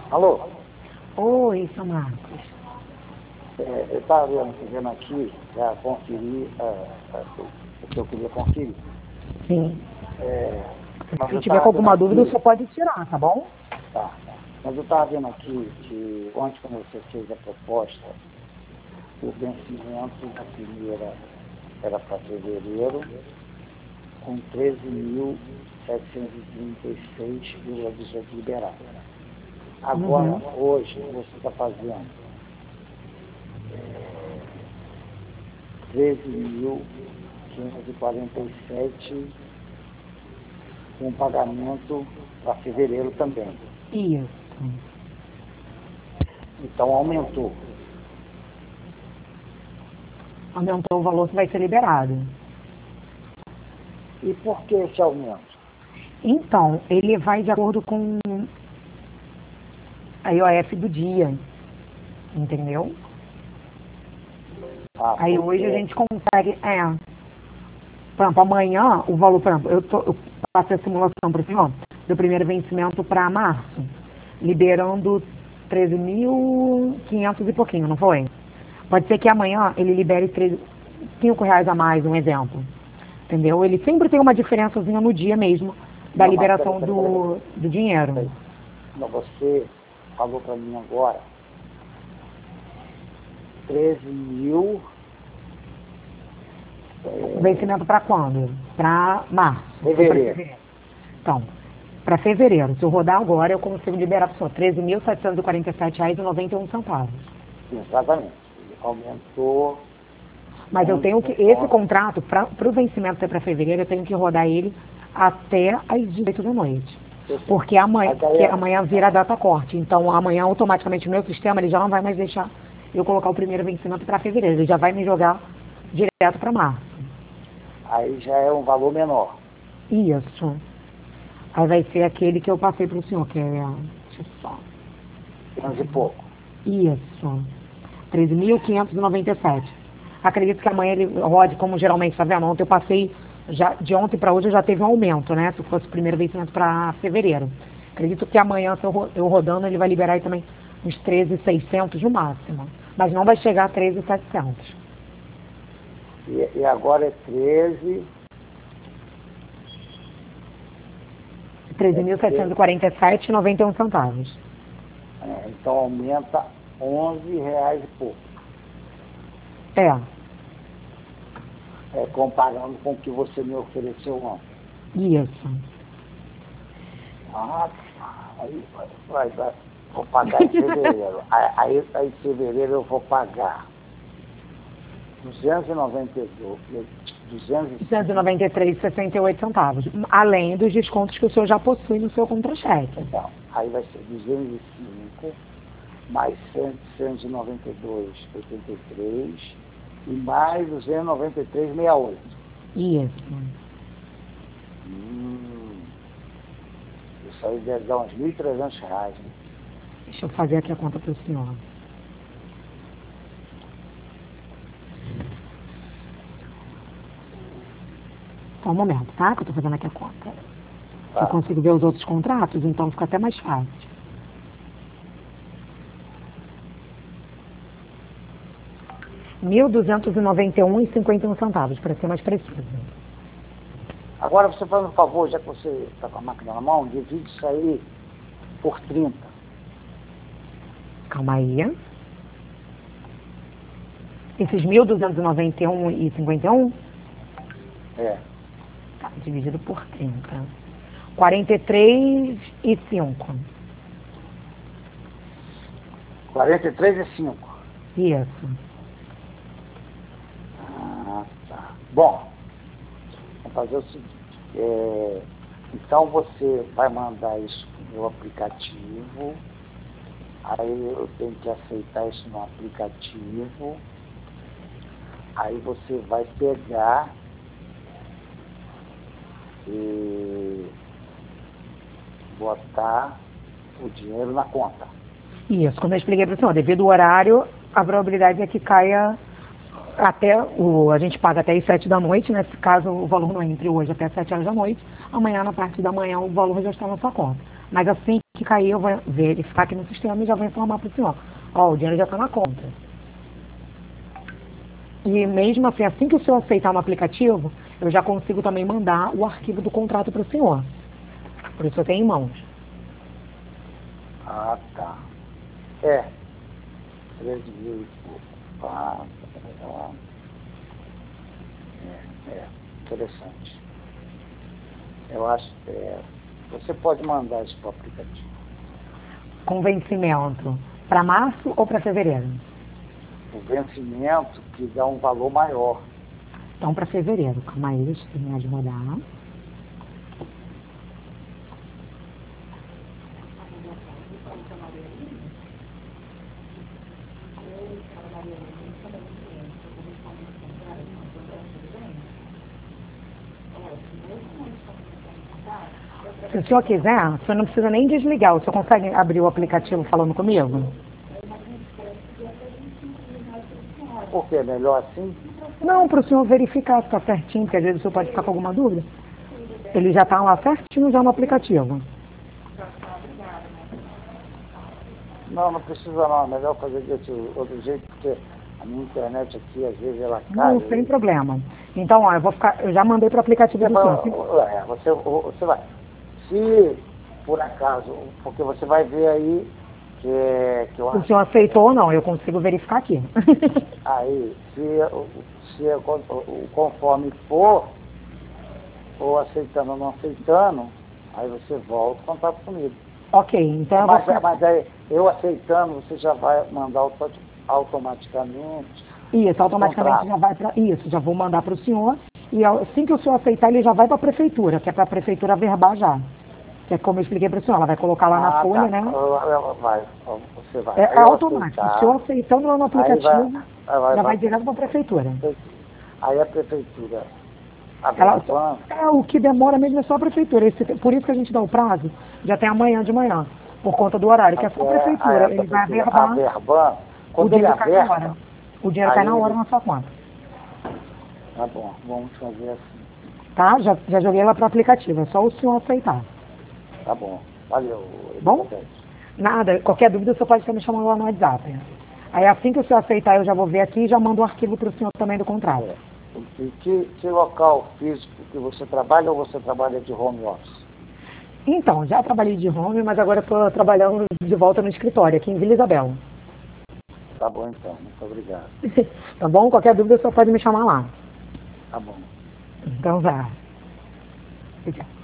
Alô? Oi, São Marcos. Eu estava vendo aqui, já conferi o que eu queria conferir. Sim. Mas Se eu tiver estava com vendo alguma dúvida, aqui, você pode tirar, tá bom? tá, mas eu estava vendo aqui que ontem, quando você fez a proposta, o vencimento da primeira era para fevereiro, com 13.736,18 liberados. Agora, Uhum. hoje, você está fazendo 13.547 com pagamento para fevereiro também. Isso. Então, aumentou. Aumentou o valor que vai ser liberado. E por que esse aumento? Então, ele vai de acordo com a IOF do dia, entendeu? Aí hoje a gente consegue, por exemplo, amanhã o valor, por exemplo, eu passei a simulação para o senhor do primeiro vencimento para março, liberando 13.500 e pouquinho, não foi? Pode ser que amanhã ele libere R$ 5 a mais, um exemplo. Entendeu? Ele sempre tem uma diferençazinha no dia mesmo da Não, mas liberação do dinheiro. Não, você falou para mim agora 13.000. O vencimento para quando? Para março. Fevereiro. Então, para fevereiro, se eu rodar agora, eu consigo liberar para o senhor R$ 13.747,91. Exatamente. Aumentou. Mas eu tenho que, esse contrato, para o vencimento ser para fevereiro, eu tenho que rodar ele até às 18 da noite. Porque amanhã vira a data corte. Então, amanhã, automaticamente, o meu sistema, ele já não vai mais deixar eu colocar o primeiro vencimento para fevereiro. Ele já vai me jogar direto para março. Aí já é um valor menor. Isso. Aí vai ser aquele que eu passei para o senhor, que é... Deixa eu só... 15 e pouco. Isso. 13.597. Acredito que amanhã ele rode, como geralmente, tá vendo? Ontem eu passei, de ontem para hoje já teve um aumento, né? Se fosse o primeiro vencimento para fevereiro. Acredito que amanhã, se eu rodando, ele vai liberar aí também uns 13.600 no máximo. Mas não vai chegar a 13.700. E agora é 13.747,91. Então aumenta R$ 11 e pouco. Comparando com o que você me ofereceu ontem. Isso. Aí vou pagar em fevereiro. aí em fevereiro eu vou pagar 293,68 além dos descontos que o senhor já possui no seu contra-cheque. Então, aí vai ser 205 mais 192,83 e mais 293,68. Isso. Isso aí deve dar uns R$ 1.300, né? Deixa eu fazer aqui a conta para o senhor. Só um momento, tá? Que eu tô fazendo aqui a conta. Tá. Eu consigo ver os outros contratos, então fica até mais fácil. R$ 1.291,51, para ser mais preciso. Agora você faz um favor, já que você está com a máquina na mão, divide isso aí por 30. Calma aí. Esses 1.291,51? Tá, dividido por 30. 43,5. 43,5. Isso. Tá. Bom, vamos fazer o seguinte. Então você vai mandar isso pro meu aplicativo. Aí eu tenho que aceitar isso no aplicativo. Aí você vai pegar e botar o dinheiro na conta. Isso, como eu expliquei para o senhor, devido ao horário, a probabilidade é que caia a gente paga até as 7 da noite, né? Se caso o valor não entre hoje até 7 horas da noite, amanhã, na parte da manhã, o valor já está na sua conta. Mas assim que cair, eu vou verificar aqui no sistema e já vou informar para o senhor. Ó, o dinheiro já está na conta. E mesmo assim que o senhor aceitar no aplicativo, eu já consigo também mandar o arquivo do contrato para o senhor. Por isso eu tenho em mãos. Ah, tá. 13 mil e pouco. Interessante. Eu acho que você pode mandar isso para o aplicativo. Com vencimento para março ou para fevereiro? O vencimento que dá um valor maior. Então, para fevereiro. Calma aí, deixa eu terminar de rodar. Se o senhor quiser, o senhor não precisa nem desligar. O senhor consegue abrir o aplicativo falando comigo? Por que? Melhor assim? Não, para o senhor verificar se está certinho, porque às vezes o senhor pode ficar com alguma dúvida. Ele já está lá certinho já no aplicativo. Não precisa não. É melhor fazer desse outro jeito, porque a minha internet aqui, às vezes, ela cai. Não, sem problema. Então, ó, eu já mandei para o aplicativo do senhor. Você vai. Se, por acaso, porque você vai ver aí que eu o senhor aceitou ou não, eu consigo verificar aqui. Aí, se conforme for, ou aceitando ou não aceitando, aí você volta e contato comigo. Ok, então mas aí, eu aceitando, você já vai mandar automaticamente. Isso, automaticamente já vai para. Isso, já vou mandar para o senhor. E assim que o senhor aceitar, ele já vai para a prefeitura, que é para a prefeitura verbar já. Que é como eu expliquei para o senhor, ela vai colocar lá na folha, né? Você vai. É automático. O senhor aceitando lá no aplicativo, já vai direto para a prefeitura. Aí a prefeitura. O que demora mesmo é só a prefeitura. Por isso que a gente dá o prazo de até amanhã de manhã, por conta do horário, que é só a prefeitura. Ele vai averbar. O dinheiro cai na hora. O dinheiro cai na hora na sua conta. Tá bom, vamos fazer assim. Tá? Já joguei ela para o aplicativo, é só o senhor aceitar. Tá bom, valeu. Bom? Nada, qualquer dúvida você pode estar me chamando lá no WhatsApp. Aí assim que o senhor aceitar, eu já vou ver aqui e já mando o arquivo para o senhor também do contrato. E que local físico que você trabalha ou você trabalha de home office? Então, já trabalhei de home, mas agora estou trabalhando de volta no escritório, aqui em Vila Isabel. Tá bom então, muito obrigado. Tá bom? Qualquer dúvida você pode me chamar lá. Tá bom. Então, já. Obrigado.